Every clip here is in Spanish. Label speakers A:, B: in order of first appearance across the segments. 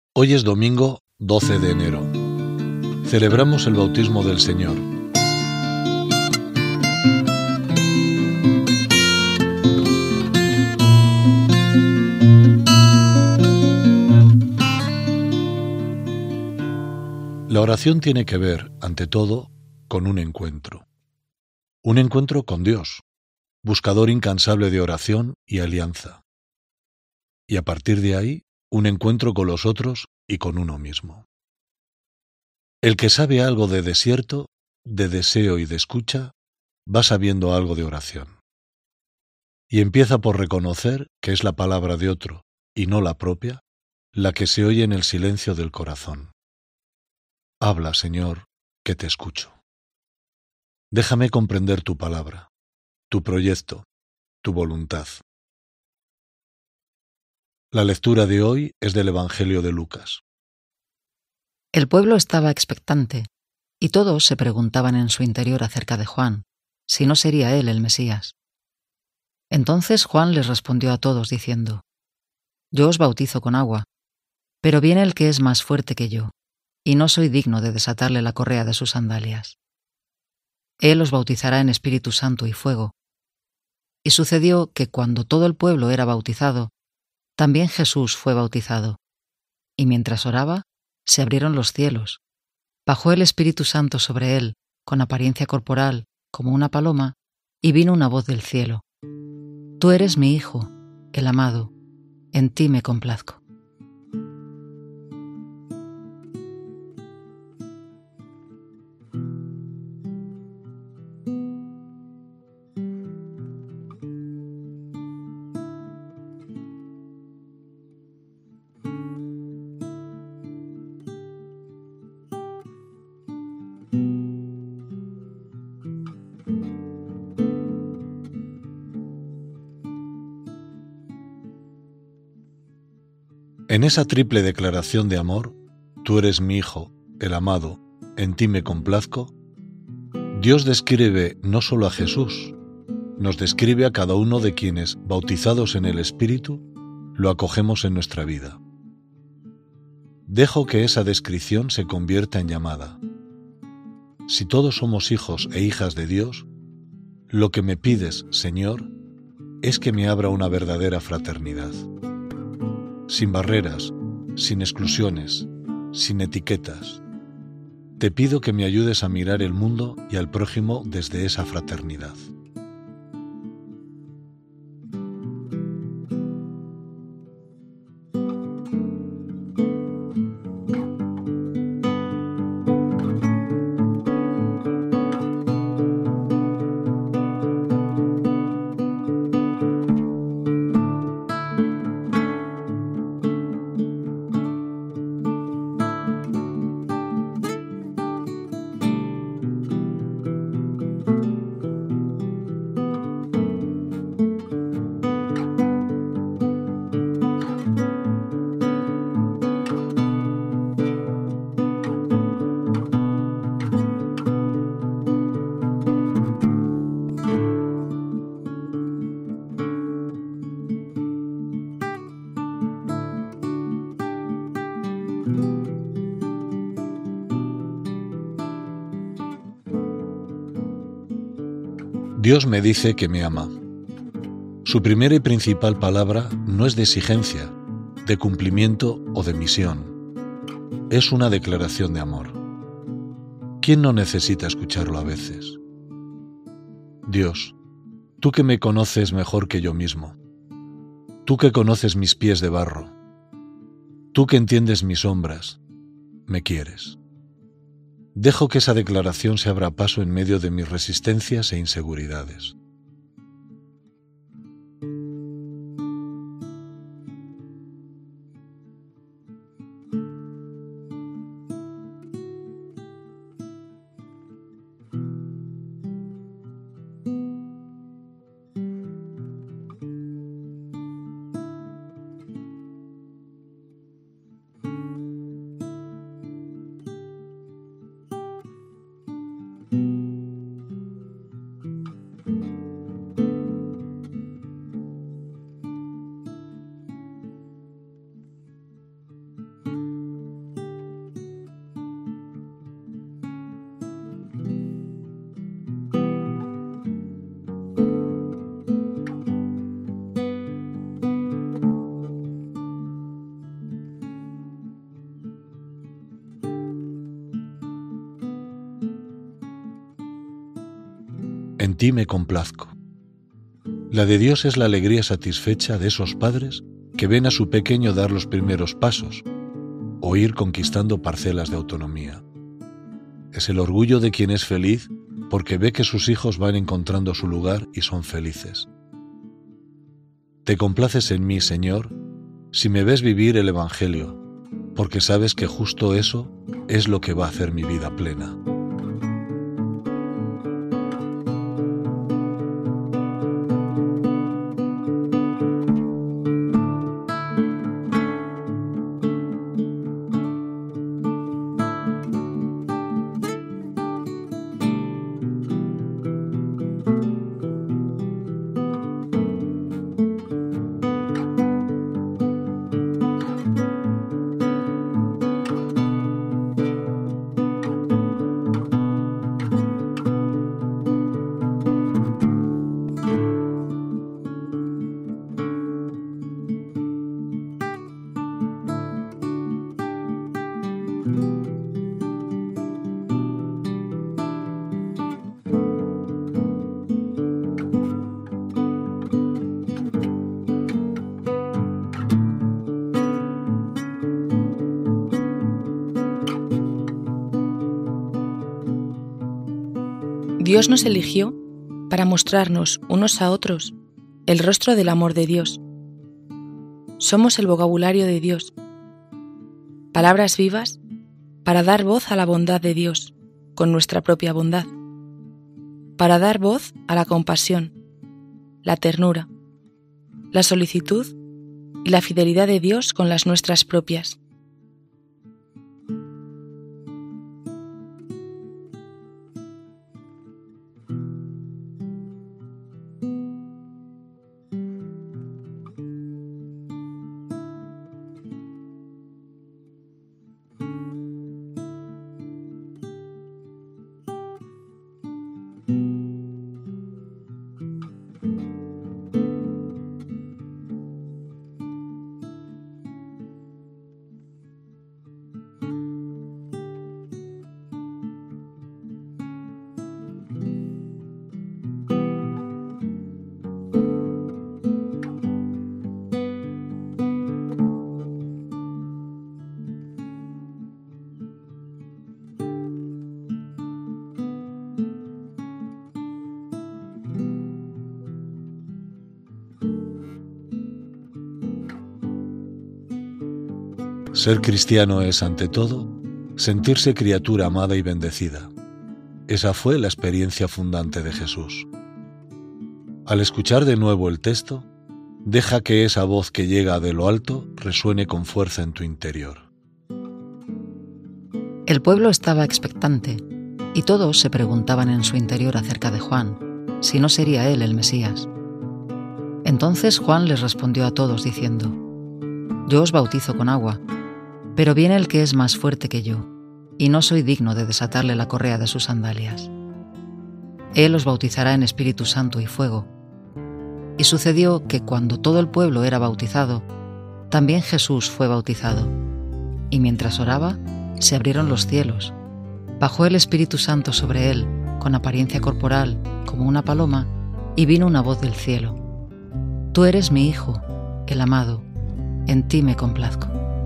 A: Hoy es domingo 12 de enero. Celebramos el bautismo del Señor. La oración tiene que ver, ante todo, con un encuentro. Un encuentro con Dios, buscador incansable de oración y alianza. Y a partir de ahí, un encuentro con los otros y con uno mismo. El que sabe algo de desierto, de deseo y de escucha, va sabiendo algo de oración. Y empieza por reconocer que es la palabra de otro, y no la propia, la que se oye en el silencio del corazón. Habla, Señor, que te escucho. Déjame comprender tu palabra, tu proyecto, tu voluntad. La lectura de hoy es del Evangelio de Lucas.
B: El pueblo estaba expectante, y todos se preguntaban en su interior acerca de Juan, si no sería él el Mesías. Entonces Juan les respondió a todos diciendo: Yo os bautizo con agua, pero viene el que es más fuerte que yo, y no soy digno de desatarle la correa de sus sandalias. Él os bautizará en Espíritu Santo y fuego. Y sucedió que cuando todo el pueblo era bautizado, también Jesús fue bautizado. Y mientras oraba, se abrieron los cielos. Bajó el Espíritu Santo sobre él, con apariencia corporal, como una paloma, y vino una voz del cielo: Tú eres mi Hijo, el amado, en ti me complazco.
A: En esa triple declaración de amor, tú eres mi Hijo, el amado, en ti me complazco, Dios describe no solo a Jesús, nos describe a cada uno de quienes, bautizados en el Espíritu, lo acogemos en nuestra vida. Dejo que esa descripción se convierta en llamada. Si todos somos hijos e hijas de Dios, lo que me pides, Señor, es que me abra una verdadera fraternidad. Sin barreras, sin exclusiones, sin etiquetas. Te pido que me ayudes a mirar el mundo y al prójimo desde esa fraternidad. Dios me dice que me ama. Su primera y principal palabra no es de exigencia, de cumplimiento o de misión. Es una declaración de amor. ¿Quién no necesita escucharlo a veces? Dios, tú que me conoces mejor que yo mismo, tú que conoces mis pies de barro, tú que entiendes mis sombras, me quieres. Dejo que esa declaración se abra paso en medio de mis resistencias e inseguridades. en ti me complazco. La de Dios es la alegría satisfecha de esos padres que ven a su pequeño dar los primeros pasos o ir conquistando parcelas de autonomía. Es el orgullo de quien es feliz porque ve que sus hijos van encontrando su lugar y son felices. Te complaces en mí, Señor, si me ves vivir el Evangelio, porque sabes que justo eso es lo que va a hacer mi vida plena.
C: Dios nos eligió para mostrarnos unos a otros el rostro del amor de Dios. Somos el vocabulario de Dios, palabras vivas para dar voz a la bondad de Dios con nuestra propia bondad, para dar voz a la compasión, la ternura, la solicitud y la fidelidad de Dios con las nuestras propias.
A: Ser cristiano es, ante todo, sentirse criatura amada y bendecida. Esa fue la experiencia fundante de Jesús. Al escuchar de nuevo el texto, deja que esa voz que llega de lo alto resuene con fuerza en tu interior.
B: El pueblo estaba expectante, y todos se preguntaban en su interior acerca de Juan, si no sería él el Mesías. Entonces Juan les respondió a todos diciendo: Yo os bautizo con agua, pero viene el que es más fuerte que yo, y no soy digno de desatarle la correa de sus sandalias. Él os bautizará en Espíritu Santo y fuego. Y sucedió que cuando todo el pueblo era bautizado, también Jesús fue bautizado. Y mientras oraba, se abrieron los cielos. Bajó el Espíritu Santo sobre él, con apariencia corporal, como una paloma, y vino una voz del cielo: Tú eres mi Hijo, el amado, en ti me complazco.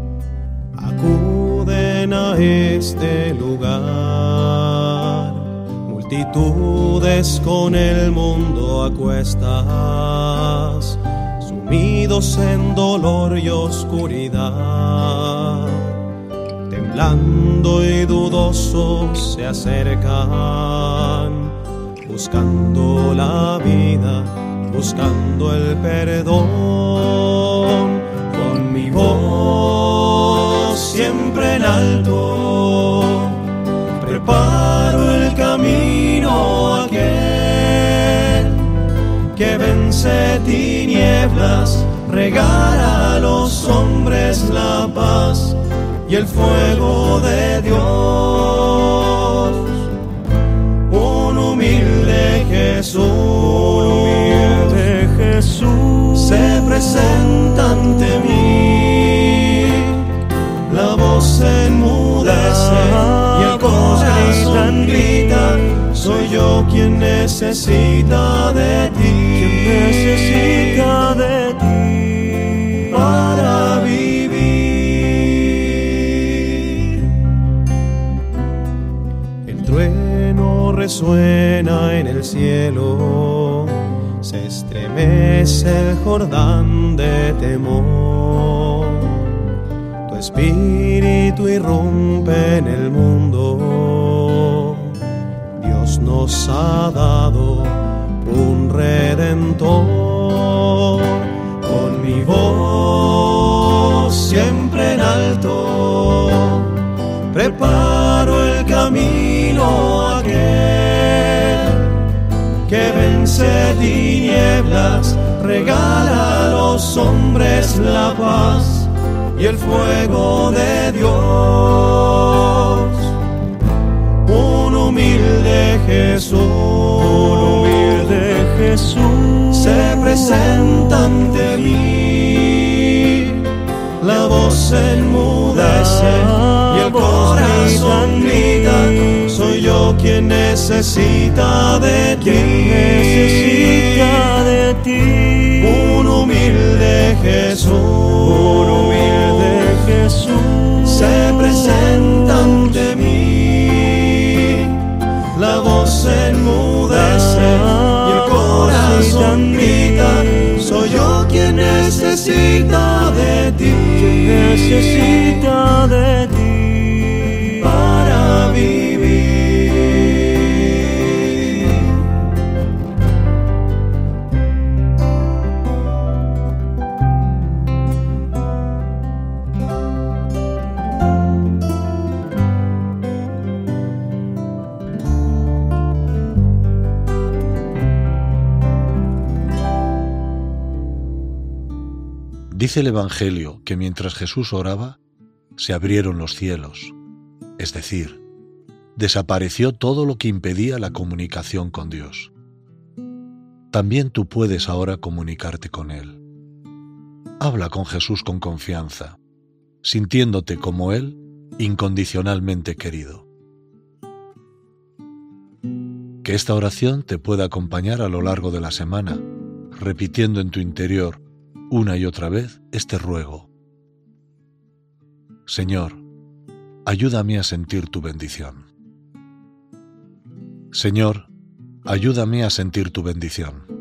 D: Acuden a este lugar multitudes con el mundo a cuestas, sumidos en dolor y oscuridad. Temblando y dudosos se acercan, buscando la vida, buscando el perdón. Con mi voz siempre en alto, preparo el camino a aquel que vence tinieblas, regala a los hombres la paz y el fuego de Dios. Un humilde Jesús se presenta ante mí, la voz enmudece y el corazón grita: soy yo quien quien necesita de ti, para vivir. El trueno resuena en el cielo, se estremece el Jordán de temor. Tu espíritu irrumpe en el mundo. Dios nos ha dado un redentor. Con mi voz siempre en alto, preparo el camino a aquel que vence tinieblas, regala a los hombres la paz y el fuego de Dios. Un humilde Jesús se presenta ante mí. La voz enmudece y el corazón grita: soy yo quien necesita de ti. Un humilde Jesús se presenta ante mí. La voz enmudece y el corazón grita: soy yo quien necesita de ti, para vivir.
A: Dice el Evangelio que mientras Jesús oraba, se abrieron los cielos, es decir, desapareció todo lo que impedía la comunicación con Dios. También tú puedes ahora comunicarte con Él. Habla con Jesús con confianza, sintiéndote como Él, incondicionalmente querido. Que esta oración te pueda acompañar a lo largo de la semana, repitiendo en tu interior una y otra vez este ruego: Señor, ayúdame a sentir tu bendición. Señor, ayúdame a sentir tu bendición.